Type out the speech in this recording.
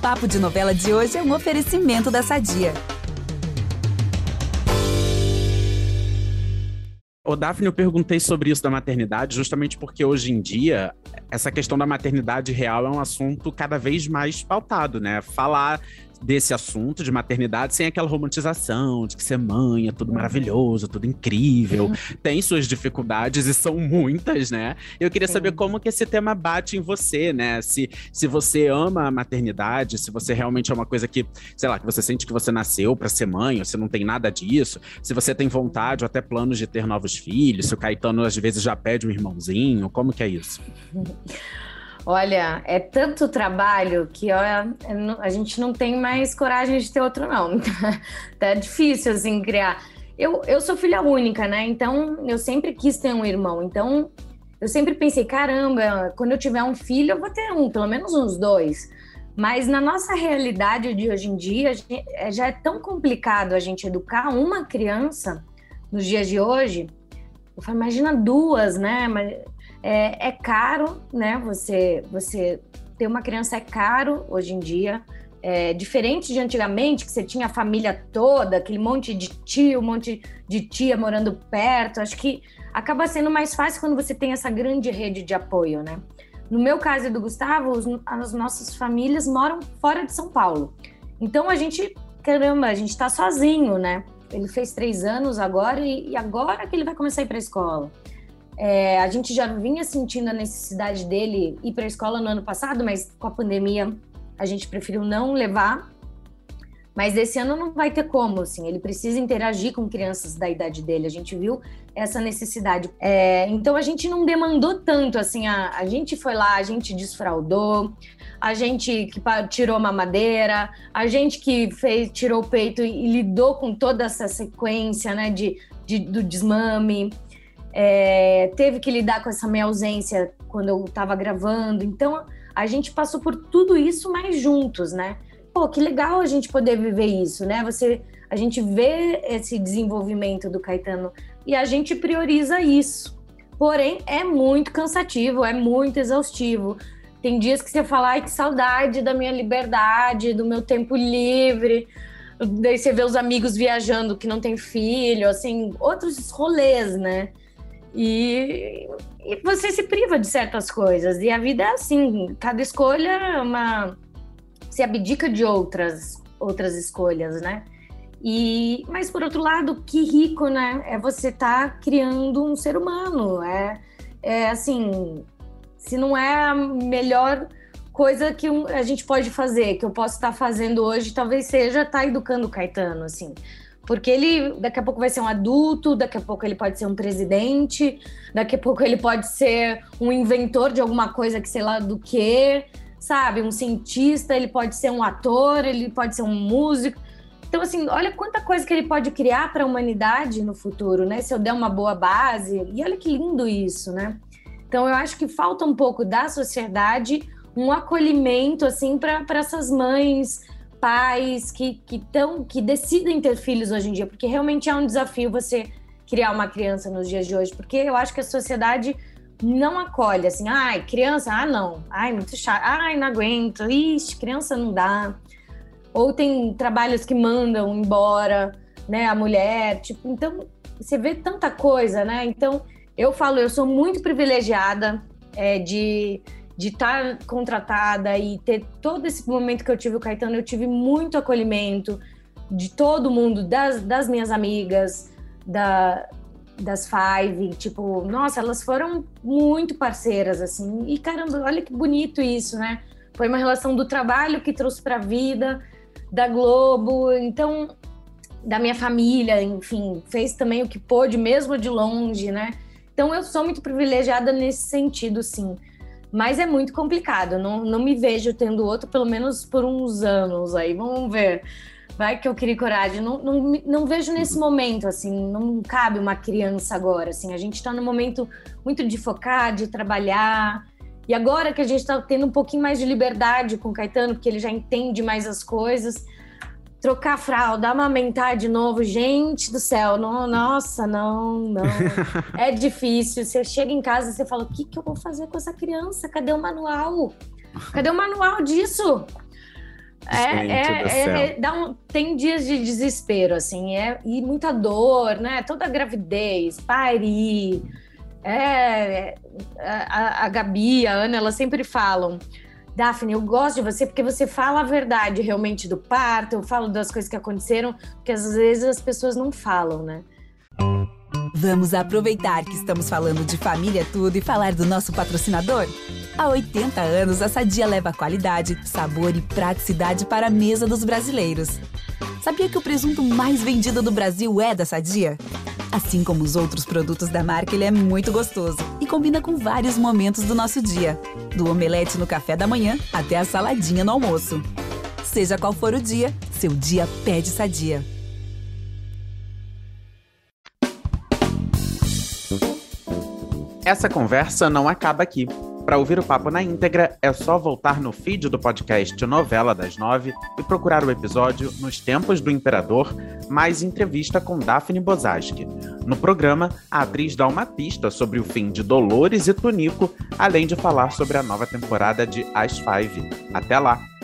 Papo de Novela de hoje é um oferecimento da Sadia. Ô, Daphne, eu perguntei sobre isso da maternidade justamente porque hoje em dia essa questão da maternidade real é um assunto cada vez mais pautado, né? Falar desse assunto de maternidade sem aquela romantização de que ser mãe é tudo maravilhoso, tudo incrível, tem suas dificuldades e são muitas, né? Eu queria saber como que esse tema bate em você, né? Se você ama a maternidade, se você realmente é uma coisa que, sei lá, que você sente que você nasceu para ser mãe, ou se não tem nada disso, se você tem vontade ou até planos de ter novos filhos, se o Caetano às vezes já pede um irmãozinho, como que é isso? Olha, é tanto trabalho que a gente não tem mais coragem de ter outro, não. Tá difícil, assim, criar. Eu sou filha única, né? Então, eu sempre quis ter um irmão. Então, eu sempre pensei, caramba, quando eu tiver um filho, eu vou ter pelo menos uns dois. Mas na nossa realidade de hoje em dia, já é tão complicado a gente educar uma criança nos dias de hoje. Eu falo, imagina duas, né? É caro, né? Você ter uma criança é caro hoje em dia. É diferente de antigamente, que você tinha a família toda, aquele monte de tio, um monte de tia morando perto. Acho que acaba sendo mais fácil quando você tem essa grande rede de apoio, né? No meu caso e do Gustavo, as nossas famílias moram fora de São Paulo. Então a gente tá sozinho, né? Ele fez 3 anos agora e agora que ele vai começar a ir para a escola. A gente já vinha sentindo a necessidade dele ir para a escola no ano passado, mas com a pandemia a gente preferiu não levar. Mas esse ano não vai ter como, assim, ele precisa interagir com crianças da idade dele, a gente viu essa necessidade. Então a gente não demandou tanto, assim, a gente foi lá, a gente desfraldou, a gente que tirou a mamadeira, a gente que tirou o peito e lidou com toda essa sequência, né, do desmame. Teve que lidar com essa minha ausência quando eu estava gravando. Então, a gente passou por tudo isso mais juntos, né? Pô, que legal a gente poder viver isso, né? A gente vê esse desenvolvimento do Caetano e a gente prioriza isso. Porém, é muito cansativo, é muito exaustivo. Tem dias que você fala, ai, que saudade da minha liberdade, do meu tempo livre. Daí você vê os amigos viajando que não tem filho, assim, outros rolês, né? E você se priva de certas coisas. E a vida é assim, cada escolha se abdica de outras escolhas, né? Mas, por outro lado, que rico, né? É você estar criando um ser humano. Assim, se não é a melhor coisa que a gente pode fazer, que eu posso estar fazendo hoje, talvez seja estar educando o Caetano, assim. Porque ele, daqui a pouco, vai ser um adulto, daqui a pouco ele pode ser um presidente, daqui a pouco ele pode ser um inventor de alguma coisa que sei lá do quê, sabe? Um cientista, ele pode ser um ator, ele pode ser um músico. Então, assim, olha quanta coisa que ele pode criar para a humanidade no futuro, né? Se eu der uma boa base. E olha que lindo isso, né? Então, eu acho que falta um pouco da sociedade um acolhimento, assim, para essas mães, pais que decidem ter filhos hoje em dia, porque realmente é um desafio você criar uma criança nos dias de hoje, porque eu acho que a sociedade não acolhe, assim, ai, criança, não, ai, muito chato, ai, não aguento, ixi, criança não dá. Ou tem trabalhos que mandam embora, né, a mulher, tipo, então, você vê tanta coisa, né, então, eu sou muito privilegiada de estar contratada e ter todo esse momento que eu tive o Caetano, eu tive muito acolhimento de todo mundo, das minhas amigas, das Five, tipo, nossa, elas foram muito parceiras, assim, e caramba, olha que bonito isso, né? Foi uma relação do trabalho que trouxe pra vida, da Globo, então, da minha família, enfim, fez também o que pôde, mesmo de longe, né? Então, eu sou muito privilegiada nesse sentido, sim. Mas é muito complicado, não me vejo tendo outro, pelo menos por uns anos aí, vamos ver. Vai que eu crie coragem. Não vejo nesse momento, assim, não cabe uma criança agora, assim. A gente está num momento muito de focar, de trabalhar. E agora que a gente está tendo um pouquinho mais de liberdade com o Caetano, porque ele já entende mais as coisas, trocar a fralda, amamentar de novo, gente do céu, nossa, não. É difícil. Você chega em casa e você fala, o que eu vou fazer com essa criança? Cadê o manual? Cadê o manual disso? Tem dias de desespero, assim, e muita dor, né? Toda gravidez, parir. A Gabi, a Ana, elas sempre falam: Daphne, eu gosto de você porque você fala a verdade realmente do parto, eu falo das coisas que aconteceram, porque às vezes as pessoas não falam, né? Vamos aproveitar que estamos falando de família tudo e falar do nosso patrocinador? Há 80 anos, a Sadia leva qualidade, sabor e praticidade para a mesa dos brasileiros. Sabia que o presunto mais vendido do Brasil é da Sadia? Assim como os outros produtos da marca, ele é muito gostoso e combina com vários momentos do nosso dia. Do omelete no café da manhã até a saladinha no almoço. Seja qual for o dia, seu dia pede Sadia. Essa conversa não acaba aqui. Para ouvir o papo na íntegra, é só voltar no feed do podcast Novela das 9 e procurar o episódio Nos Tempos do Imperador, mais entrevista com Daphne Bozaschi. No programa, a atriz dá uma pista sobre o fim de Dolores e Tonico, além de falar sobre a nova temporada de As Five. Até lá!